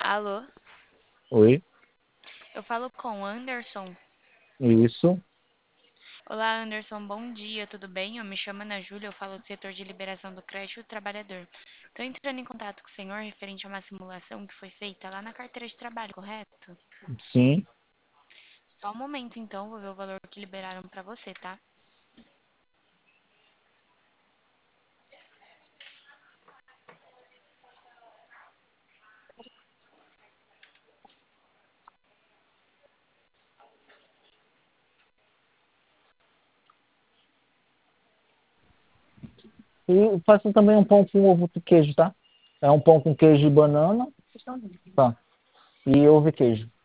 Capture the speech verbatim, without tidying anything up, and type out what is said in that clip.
Alô? Oi, Eu falo com o Anderson. isso. Olá, Anderson, bom dia, tudo bem? Eu me chamo Ana Júlia, eu falo do setor de liberação do crédito do trabalhador. Estou entrando em contato com o senhor referente a uma simulação que foi feita lá na carteira de trabalho, correto? Sim. Só um momento, então, vou ver o valor que liberaram para você, tá? E faço também um pão com ovo e queijo, tá? É um pão com queijo e banana. Tá. E ovo e queijo.